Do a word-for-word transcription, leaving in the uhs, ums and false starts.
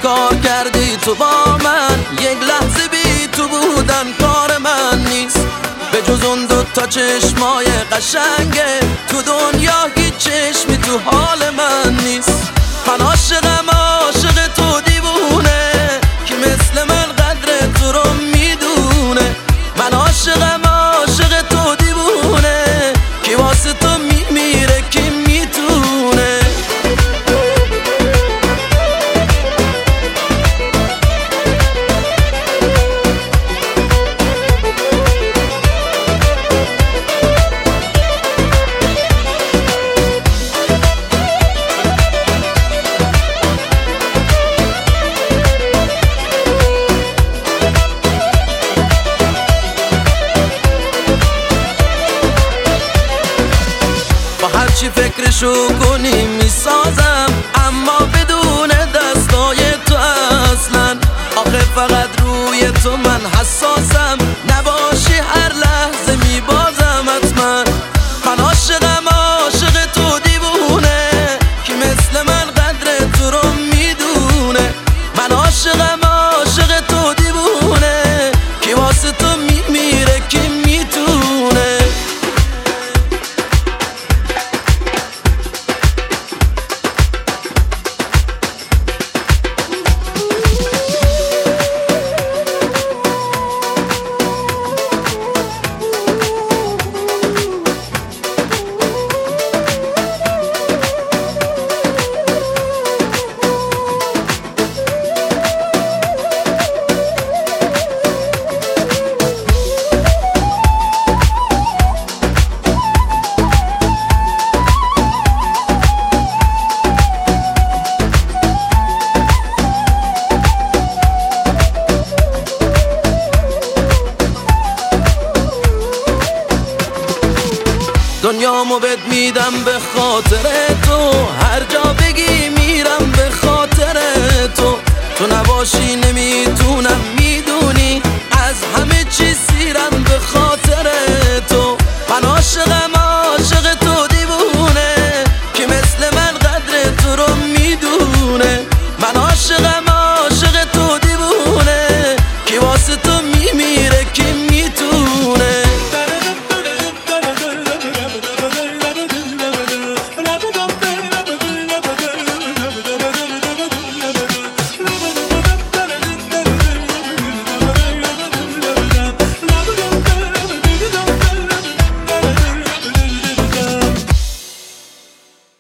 کار کردی تو با من، یک لحظه بی تو بودن کار من نیست. به جز اون دو تا چشمای قشنگه تو دنیا هیچ چشمی تو حال من نیست. من عاشقم عاشق تو دیوونه که مثل من قدر تو رو میدونه. من عاشقم عاشق تو دیوونه که واسه تو میمیره که میتونه. هرچی فکرشو کنی میسازم، اما بدون دستای تو اصلا. آخه فقط روی تو من حساسم، نباشی هر لحظه میبازم حتما. من عاشقم عاشق تو دیوونه که مثل من قدر تو رو میدونه. من عاشقم عاشق تو دیوونه که واسه تو میمیره که میتونه. دنیامو بهت میدم به خاطر تو، هر جا بگی میرم به خاطر تو. تو نباشی نمیتونم میدونی، از همه چی سیرم